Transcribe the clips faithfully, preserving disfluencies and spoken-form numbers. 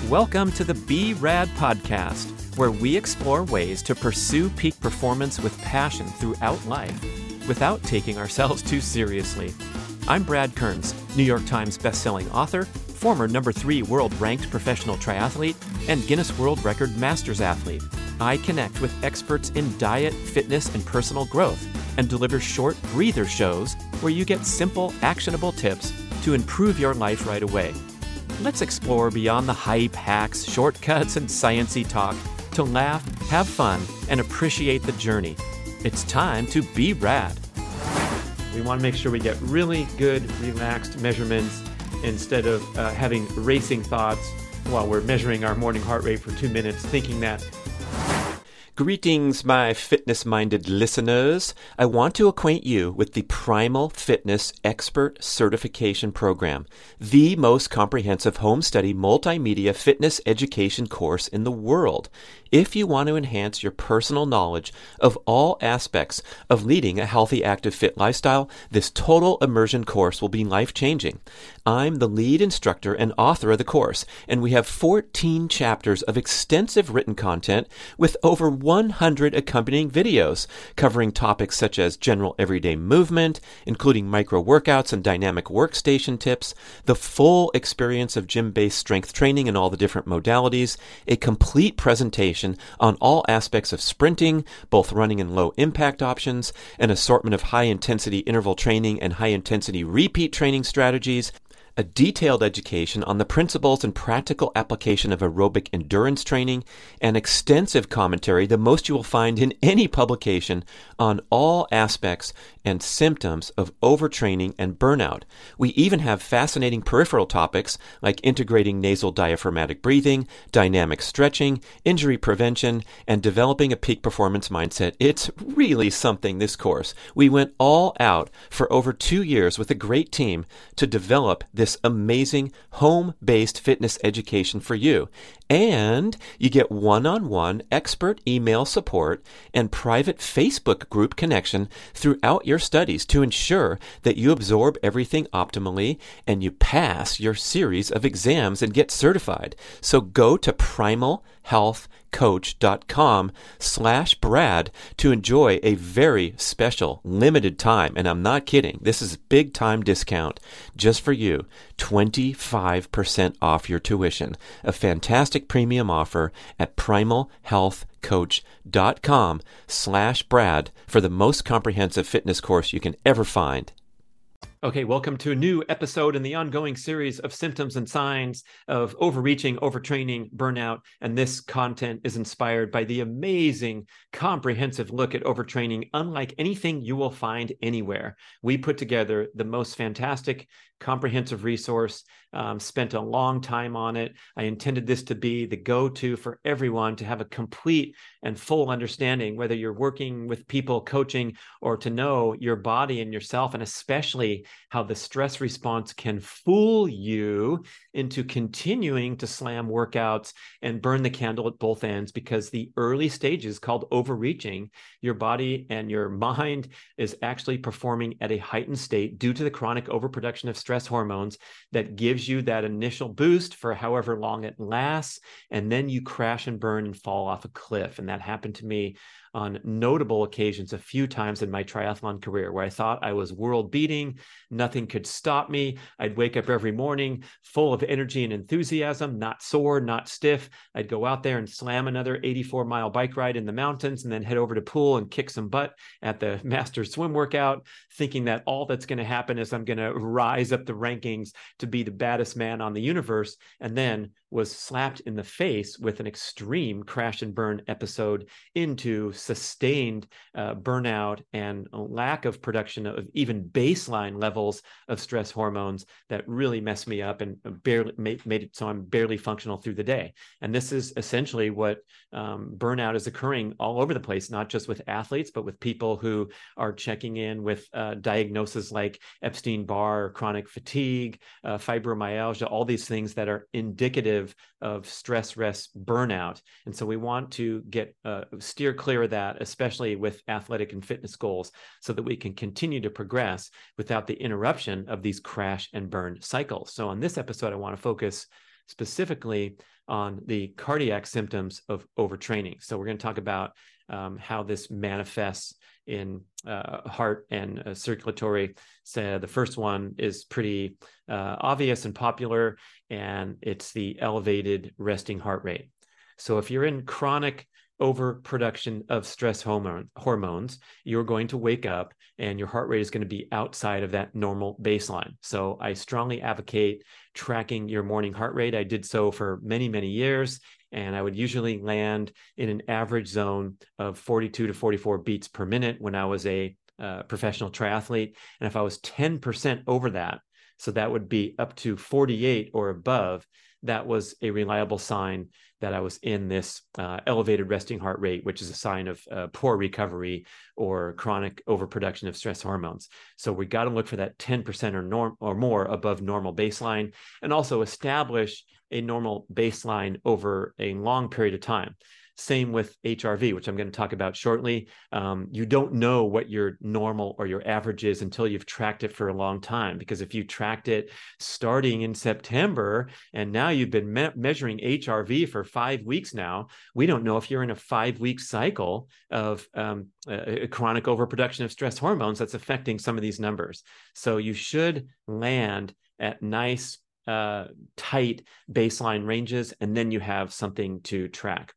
Welcome to the Be Rad podcast, where we explore ways to pursue peak performance with passion throughout life without taking ourselves too seriously. I'm Brad Kearns, New York Times bestselling author, former number three world-ranked professional triathlete, and Guinness World Record Masters athlete. I connect with experts in diet, fitness, and personal growth, and deliver short breather shows where you get simple, actionable tips to improve your life right away. Let's explore beyond the hype, hacks, shortcuts, and sciencey talk to laugh, have fun, and appreciate the journey. It's time to be rad. We want to make sure we get really good, relaxed measurements instead of uh, having racing thoughts while we're measuring our morning heart rate for two minutes, thinking that. Greetings, my fitness-minded listeners. I want to acquaint you with the Primal Fitness Expert Certification Program, the most comprehensive home study multimedia fitness education course in the world. If you want to enhance your personal knowledge of all aspects of leading a healthy, active, fit lifestyle, this total immersion course will be life-changing. I'm the lead instructor and author of the course, and we have fourteen chapters of extensive written content with over one hundred accompanying videos covering topics such as general everyday movement, including micro workouts and dynamic workstation tips, the full experience of gym-based strength training and all the different modalities, a complete presentation on all aspects of sprinting, both running and low impact options, an assortment of high-intensity interval training and high-intensity repeat training strategies, a detailed education on the principles and practical application of aerobic endurance training, and extensive commentary, the most you will find in any publication, on all aspects and symptoms of overtraining and burnout. We even have fascinating peripheral topics like integrating nasal diaphragmatic breathing, dynamic stretching, injury prevention, and developing a peak performance mindset. It's really something, this course. We went all out for over two years with a great team to develop this amazing home-based fitness education for you. And you get one-on-one expert email support and private Facebook group connection throughout your studies to ensure that you absorb everything optimally and you pass your series of exams and get certified. So go to primalhealthcoach.com slash Brad to enjoy a very special limited time. And I'm not kidding. This is a big time discount just for you. twenty-five percent off your tuition. A fantastic premium offer at primalhealthcoach.com slash Brad for the most comprehensive fitness course you can ever find. Okay, welcome to a new episode in the ongoing series of symptoms and signs of overreaching, overtraining, burnout. And this content is inspired by the amazing, comprehensive look at overtraining, unlike anything you will find anywhere. We put together the most fantastic, comprehensive resource, um, spent a long time on it. I intended this to be the go-to for everyone to have a complete and full understanding, whether you're working with people, coaching, or to know your body and yourself, and especially how the stress response can fool you into continuing to slam workouts and burn the candle at both ends, because the early stages called overreaching, your body and your mind is actually performing at a heightened state due to the chronic overproduction of stress hormones that gives you that initial boost for however long it lasts, and then you crash and burn and fall off a cliff. And that happened to me on notable occasions a few times in my triathlon career, where I thought I was world beating, nothing could stop me. I'd wake up every morning full of energy and enthusiasm, not sore, not stiff. I'd go out there and slam another eighty-four mile bike ride in the mountains and then head over to pool and kick some butt at the Masters swim workout, thinking that all that's going to happen is I'm going to rise up the rankings to be the baddest man on the universe, and then was slapped in the face with an extreme crash and burn episode into sustained uh, burnout and a lack of production of even baseline levels of stress hormones that really messed me up and barely made, made it so I'm barely functional through the day. And this is essentially what um, burnout is occurring all over the place, not just with athletes, but with people who are checking in with uh, diagnoses like Epstein-Barr, chronic fatigue, uh, fibromyalgia, all these things that are indicative of stress rest burnout. And so we want to get uh, steer clear of that, especially with athletic and fitness goals, so that we can continue to progress without the interruption of these crash and burn cycles. So on this episode, I want to focus specifically on the cardiac symptoms of overtraining. So we're going to talk about um, how this manifests in uh, heart and uh, circulatory. So the first one is pretty uh, obvious and popular, and it's the elevated resting heart rate. So if you're in chronic overproduction of stress hormone, hormones, you're going to wake up and your heart rate is going to be outside of that normal baseline. So I strongly advocate tracking your morning heart rate. I did so for many, many years, and I would usually land in an average zone of forty-two to forty-four beats per minute when I was a uh, professional triathlete. And if I was ten percent over that, so that would be up to forty-eight or above, that was a reliable sign that I was in this uh, elevated resting heart rate, which is a sign of uh, poor recovery or chronic overproduction of stress hormones. So we got to look for that ten percent or, norm, or more above normal baseline, and also establish a normal baseline over a long period of time. Same with H R V, which I'm going to talk about shortly. Um, you don't know what your normal or your average is until you've tracked it for a long time. Because if you tracked it starting in September and now you've been me- measuring H R V for five weeks now, we don't know if you're in a five-week cycle of um, a chronic overproduction of stress hormones that's affecting some of these numbers. So you should land at nice, uh, tight baseline ranges, and then you have something to track.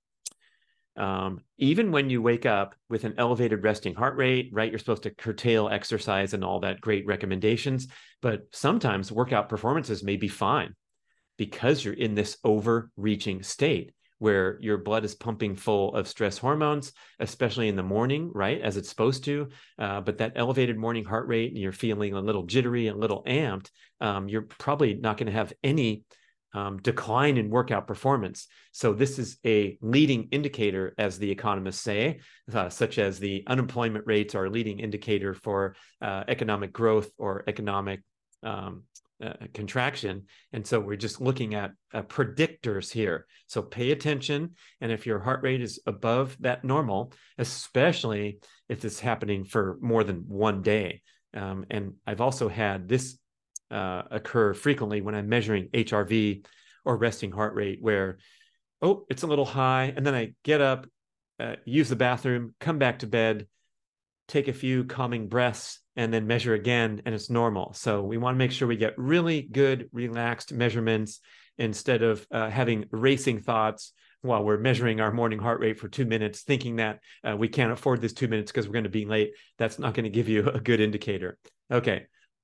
Um, even when you wake up with an elevated resting heart rate, right, you're supposed to curtail exercise and all that great recommendations, but sometimes workout performances may be fine because you're in this overreaching state where your blood is pumping full of stress hormones, especially in the morning, right, as it's supposed to. Uh, but that elevated morning heart rate and you're feeling a little jittery, a little amped, um, you're probably not going to have any Um, decline in workout performance. So this is a leading indicator, as the economists say, uh, such as the unemployment rates are a leading indicator for uh, economic growth or economic um, uh, contraction. And so we're just looking at uh, predictors here. So pay attention. And if your heart rate is above that normal, especially if it's happening for more than one day. Um, and I've also had this Uh, occur frequently when I'm measuring H R V or resting heart rate, where, oh, it's a little high. And then I get up, uh, use the bathroom, come back to bed, take a few calming breaths, and then measure again, and it's normal. So we want to make sure we get really good, relaxed measurements instead of uh, having racing thoughts while we're measuring our morning heart rate for two minutes, thinking that uh, we can't afford this two minutes because we're going to be late. That's not going to give you a good indicator. Okay.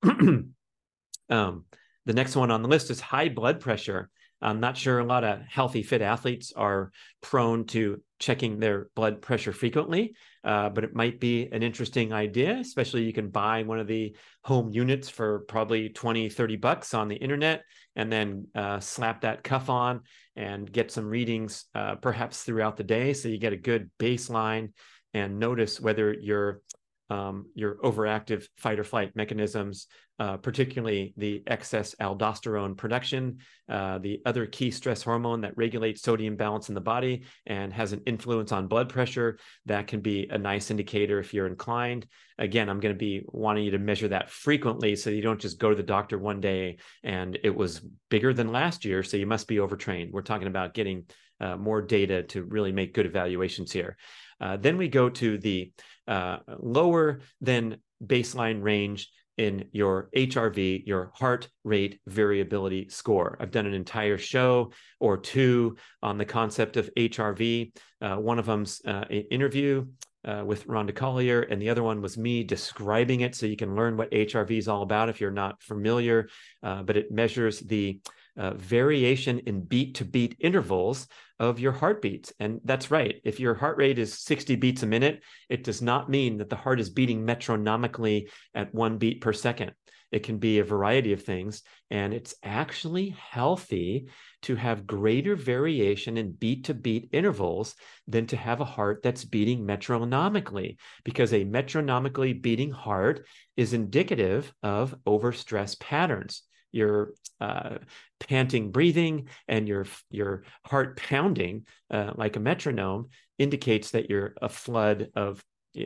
Um, the next one on the list is high blood pressure. I'm not sure a lot of healthy, fit athletes are prone to checking their blood pressure frequently, uh, but it might be an interesting idea, especially you can buy one of the home units for probably twenty, thirty bucks on the internet, and then uh, slap that cuff on and get some readings uh, perhaps throughout the day. So you get a good baseline and notice whether you're Um, your overactive fight or flight mechanisms, uh, particularly the excess aldosterone production, uh, the other key stress hormone that regulates sodium balance in the body and has an influence on blood pressure. That can be a nice indicator if you're inclined. Again, I'm going to be wanting you to measure that frequently so you don't just go to the doctor one day and it was bigger than last year, so you must be overtrained. We're talking about getting uh, more data to really make good evaluations here. Uh, then we go to the uh, lower than baseline range in your H R V, your heart rate variability score. I've done an entire show or two on the concept of H R V. Uh, one of them's uh, an interview uh, with Rhonda Collier, and the other one was me describing it so you can learn what H R V is all about if you're not familiar. Uh, but it measures the uh, variation in beat-to-beat intervals of your heartbeats. And that's right. If your heart rate is sixty beats a minute, it does not mean that the heart is beating metronomically at one beat per second. It can be a variety of things. And it's actually healthy to have greater variation in beat-to-beat intervals than to have a heart that's beating metronomically, because a metronomically beating heart is indicative of overstress patterns. Your uh, panting breathing and your your heart pounding uh, like a metronome indicates that you're a flood of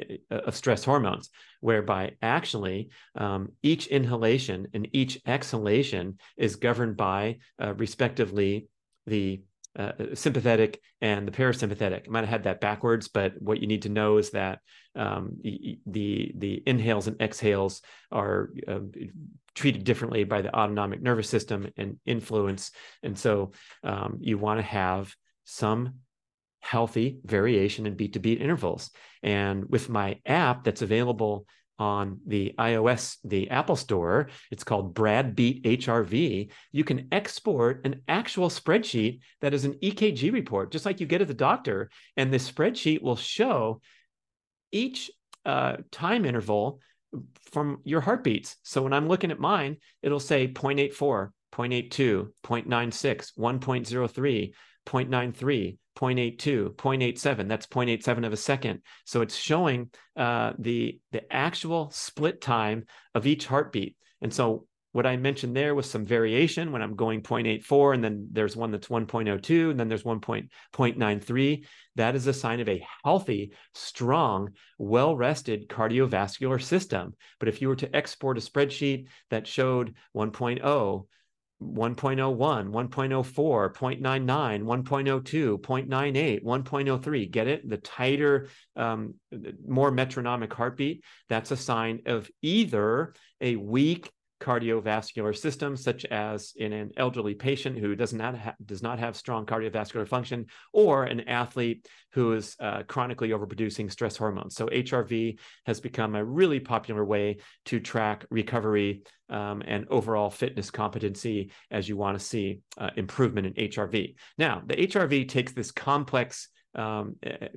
of stress hormones, whereby actually um, each inhalation and each exhalation is governed by uh, respectively the uh, sympathetic and the parasympathetic. I might have had that backwards, but what you need to know is that um, the, the inhales and exhales are uh, treated differently by the autonomic nervous system and influence. And so um, you want to have some healthy variation in beat to beat intervals. And with my app that's available on the iOS, the Apple Store, it's called Brad Beat H R V. You can export an actual spreadsheet that is an E K G report, just like you get at the doctor. And this spreadsheet will show each uh, time interval from your heartbeats. So when I'm looking at mine, it'll say zero point eight four, zero point eight two, zero point nine six, one point zero three, zero point nine three, zero point eight two, zero point eight seven. That's zero point eight seven of a second. So it's showing uh, the, the actual split time of each heartbeat. And so what I mentioned there was some variation when I'm going zero point eight four, and then there's one that's one point zero two, and then there's one point nine three. That is a sign of a healthy, strong, well-rested cardiovascular system. But if you were to export a spreadsheet that showed one point zero, one point zero one, one point zero four, zero point nine nine, one point zero two, zero point nine eight, one point zero three. Get it? The tighter, um, more metronomic heartbeat, that's a sign of either a weak cardiovascular system, such as in an elderly patient who does not, ha- does not have strong cardiovascular function, or an athlete who is uh, chronically overproducing stress hormones. So H R V has become a really popular way to track recovery um, and overall fitness competency as you want to see uh, improvement in H R V. Now, the H R V takes this complex um,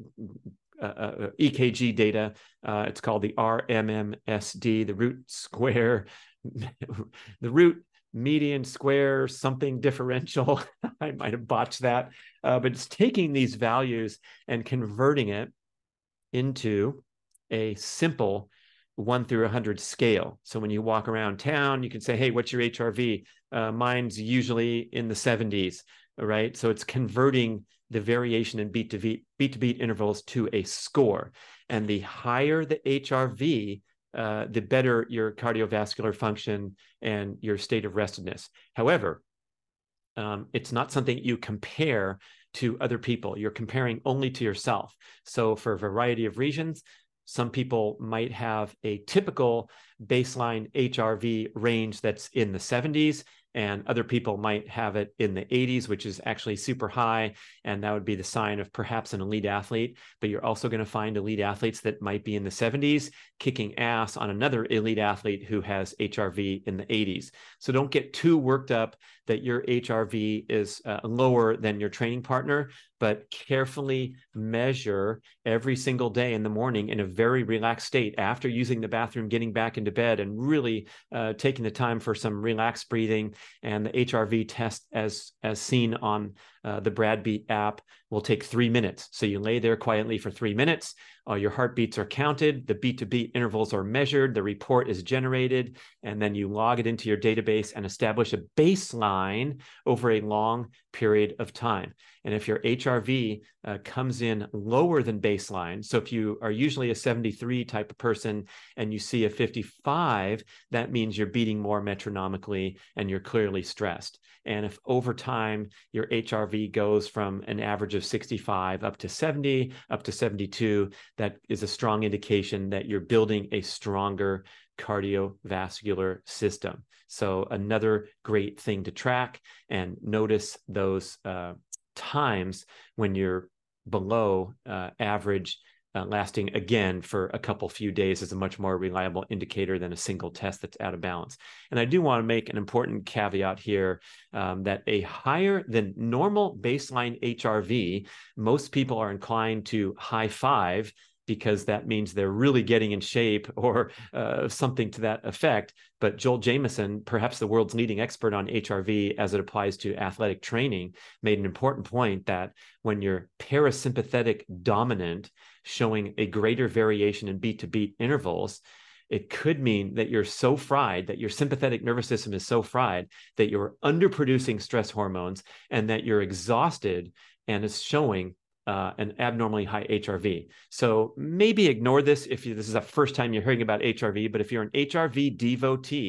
Uh, uh, E K G data. Uh, it's called the R M M S D, the root square, the root median square something differential. I might have botched that, uh, but it's taking these values and converting it into a simple one through one hundred scale. So when you walk around town, you can say, hey, what's your H R V? Uh, mine's usually in the seventies, right? So it's converting the variation in beat to beat, beat to beat intervals to a score. And the higher the H R V, uh, the better your cardiovascular function and your state of restedness. However, um, it's not something you compare to other people. You're comparing only to yourself. So for a variety of reasons, some people might have a typical baseline H R V range that's in the seventies, and other people might have it in the eighties, which is actually super high, and that would be the sign of perhaps an elite athlete. But you're also going to find elite athletes that might be in the seventies kicking ass on another elite athlete who has H R V in the eighties. So don't get too worked up that your H R V is uh, lower than your training partner, but carefully measure every single day in the morning in a very relaxed state after using the bathroom, getting back into bed, and really uh, taking the time for some relaxed breathing. And the H R V test, as, as seen on uh, the Brad Beat app, will take three minutes. So you lay there quietly for three minutes. Uh, your heartbeats are counted, the beat to beat intervals are measured, the report is generated, and then you log it into your database and establish a baseline over a long period of time. And if your H R V uh, comes in lower than baseline, so if you are usually a seventy-three type of person and you see a fifty-five, that means you're beating more metronomically and you're clearly stressed. And if over time your H R V goes from an average of sixty-five up to seventy, up to seventy-two, that is a strong indication that you're building a stronger cardiovascular system. So another great thing to track, and notice those uh, times when you're below uh, average, uh, lasting again for a couple few days, is a much more reliable indicator than a single test that's out of balance. And I do want to make an important caveat here um, that a higher than normal baseline H R V, most people are inclined to high five, because that means they're really getting in shape, or uh, something to that effect. But Joel Jamieson, perhaps the world's leading expert on H R V as it applies to athletic training, made an important point that when you're parasympathetic dominant, showing a greater variation in beat-to-beat intervals, it could mean that you're so fried, that your sympathetic nervous system is so fried that you're underproducing stress hormones and that you're exhausted, and is showing Uh, an abnormally high H R V. So maybe ignore this if you, this is the first time you're hearing about H R V, but if you're an H R V devotee,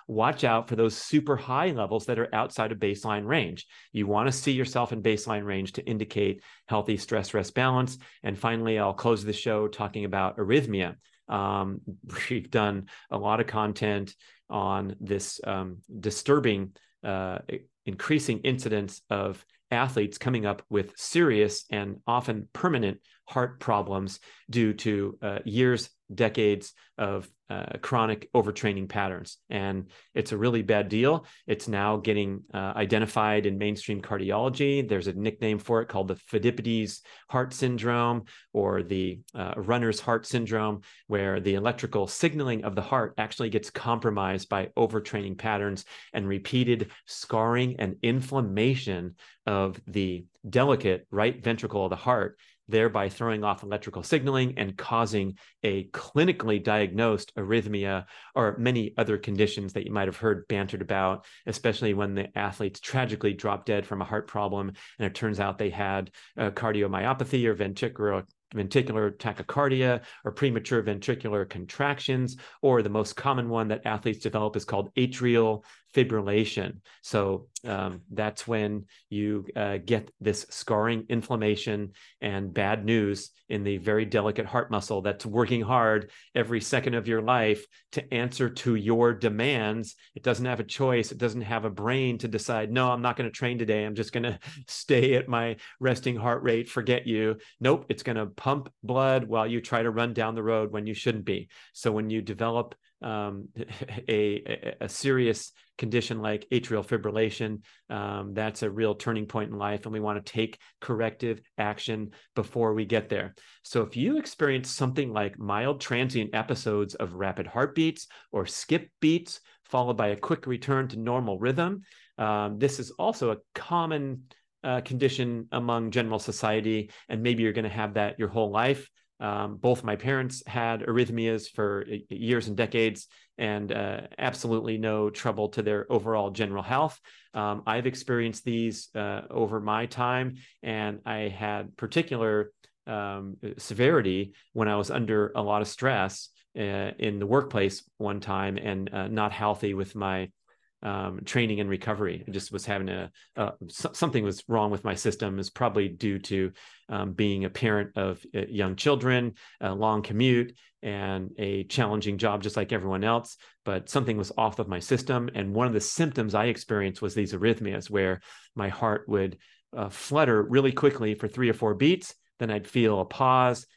watch out for those super high levels that are outside of baseline range. You want to see yourself in baseline range to indicate healthy stress-rest balance. And finally, I'll close the show talking about arrhythmia. Um, we've done a lot of content on this um, disturbing, uh, increasing incidence of athletes coming up with serious and often permanent heart problems due to uh, years, decades of uh, chronic overtraining patterns. And it's a really bad deal. It's now getting uh, identified in mainstream cardiology. There's a nickname for it called the Pheidippides heart syndrome, or the uh, runner's heart syndrome, where the electrical signaling of the heart actually gets compromised by overtraining patterns and repeated scarring and inflammation of the delicate right ventricle of the heart, thereby throwing off electrical signaling and causing a clinically diagnosed arrhythmia or many other conditions that you might have heard bantered about, especially when the athletes tragically drop dead from a heart problem and it turns out they had uh, cardiomyopathy or ventricular ventricular tachycardia or premature ventricular contractions, or the most common one that athletes develop is called atrial fibrillation. So um, that's when you uh, get this scarring, inflammation, and bad news in the very delicate heart muscle that's working hard every second of your life to answer to your demands. It doesn't have a choice. It doesn't have a brain to decide, no, I'm not going to train today. I'm just going to stay at my resting heart rate, forget you. Nope, it's going to pump blood while you try to run down the road when you shouldn't be. So when you develop um, a, a, a serious condition like atrial fibrillation, um, that's a real turning point in life, and we want to take corrective action before we get there. So if you experience something like mild transient episodes of rapid heartbeats or skip beats, followed by a quick return to normal rhythm, um, this is also a common uh, condition among general society, and maybe you're going to have that your whole life. Um, both my parents had arrhythmias for years and decades, and uh, absolutely no trouble to their overall general health. Um, I've experienced these uh, over my time, and I had particular um, severity when I was under a lot of stress uh, in the workplace one time, and uh, not healthy with my Um, training and recovery. I just was having a, uh, so, something was wrong with my system. Is probably due to um, being a parent of uh, young children, a long commute, and a challenging job just like everyone else. But something was off of my system. And one of the symptoms I experienced was these arrhythmias, where my heart would uh, flutter really quickly for three or four beats. Then I'd feel a pause,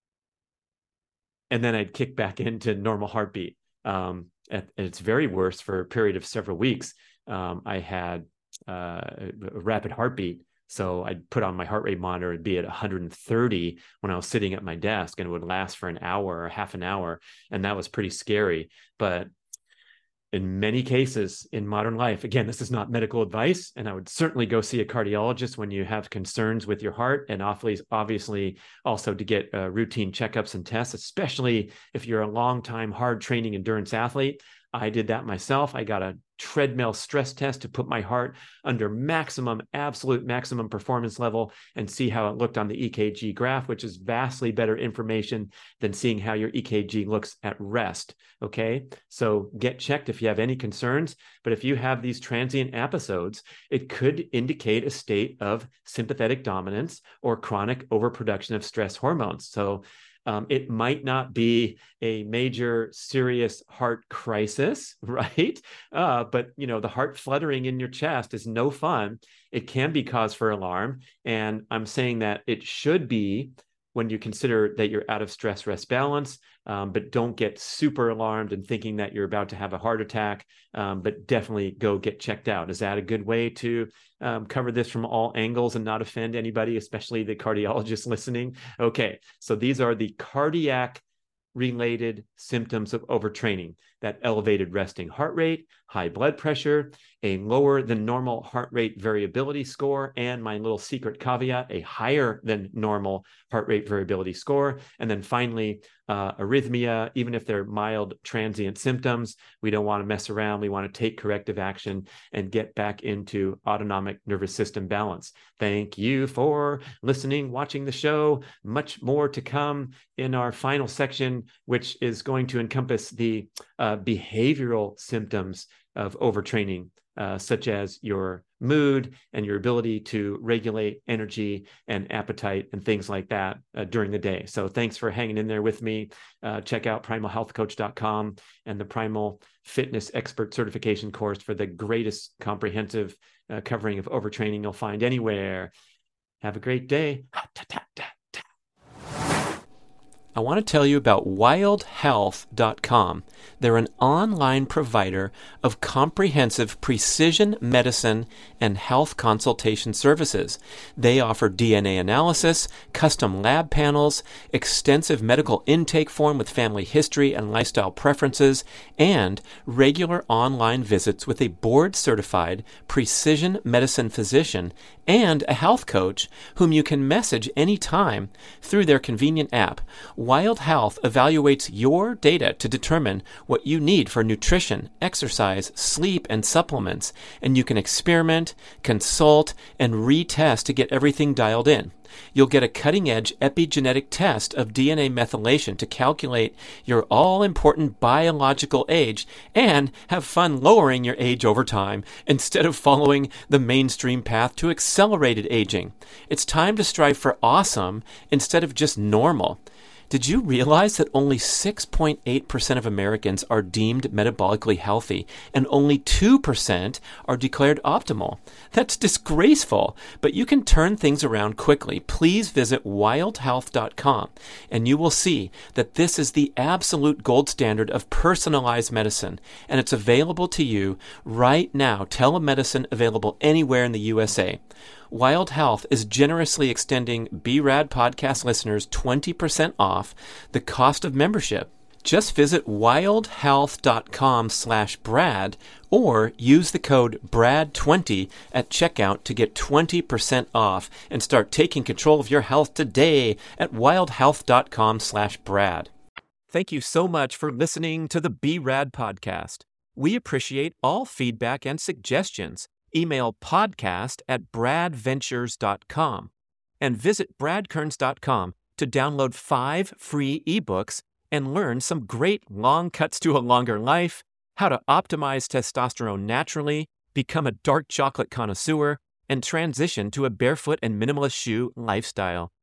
and then I'd kick back into normal heartbeat. Um, At, at its very worst, for a period of several weeks, um, I had uh, a rapid heartbeat. So I'd put on my heart rate monitor, it'd be at one hundred thirty when I was sitting at my desk, and it would last for an hour or half an hour. And that was pretty scary. But in many cases in modern life, again, this is not medical advice, and I would certainly go see a cardiologist when you have concerns with your heart, and obviously also to get uh, routine checkups and tests, especially if you're a long-time hard training endurance athlete. I did that myself. I got a treadmill stress test to put my heart under maximum, absolute maximum performance level, and see how it looked on the E K G graph, which is vastly better information than seeing how your E K G looks at rest. Okay, so get checked if you have any concerns. But if you have these transient episodes, it could indicate a state of sympathetic dominance or chronic overproduction of stress hormones. So Um, it might not be a major serious heart crisis, right? Uh, but, you know, the heart fluttering in your chest is no fun. It can be cause for alarm. And I'm saying that it should be when you consider that you're out of stress rest balance, um, but don't get super alarmed and thinking that you're about to have a heart attack, um, but definitely go get checked out. Is that a good way to um, cover this from all angles and not offend anybody, especially the cardiologists listening? Okay, so these are the cardiac related symptoms of overtraining: that elevated resting heart rate, high blood pressure, a lower than normal heart rate variability score, and my little secret caveat, a higher than normal heart rate variability score. And then finally, uh, arrhythmia. Even if they're mild transient symptoms, we don't want to mess around. We want to take corrective action and get back into autonomic nervous system balance. Thank you for listening, watching the show. Much more to come in our final section, which is going to encompass the uh, behavioral symptoms of overtraining, uh, such as your mood and your ability to regulate energy and appetite and things like that uh, during the day. So thanks for hanging in there with me. Uh, check out primal health coach dot com and the Primal Fitness Expert Certification course for the greatest comprehensive uh, covering of overtraining you'll find anywhere. Have a great day. I want to tell you about wild health dot com. They're an online provider of comprehensive precision medicine and health consultation services. They offer D N A analysis, custom lab panels, extensive medical intake form with family history and lifestyle preferences, and regular online visits with a board-certified precision medicine physician and a health coach whom you can message anytime through their convenient app. Wild Health evaluates your data to determine what you need for nutrition, exercise, sleep, and supplements, and you can experiment, consult, and retest to get everything dialed in. You'll get a cutting-edge epigenetic test of D N A methylation to calculate your all-important biological age and have fun lowering your age over time instead of following the mainstream path to accelerated aging. It's time to strive for awesome instead of just normal. Did you realize that only six point eight percent of Americans are deemed metabolically healthy and only two percent are declared optimal? That's disgraceful, but you can turn things around quickly. Please visit wild health dot com and you will see that this is the absolute gold standard of personalized medicine, and it's available to you right now. Telemedicine available anywhere in the U S A. Wild Health is generously extending B RAD podcast listeners twenty percent off the cost of membership. Just visit wild health dot com slash Brad or use the code Brad twenty at checkout to get twenty percent off and start taking control of your health today at wild health dot com slash Brad. Thank you so much for listening to the B RAD podcast. We appreciate all feedback and suggestions. Email podcast at brad ventures dot com and visit brad kearns dot com to download five free ebooks and learn some great long cuts to a longer life, how to optimize testosterone naturally, become a dark chocolate connoisseur, and transition to a barefoot and minimalist shoe lifestyle.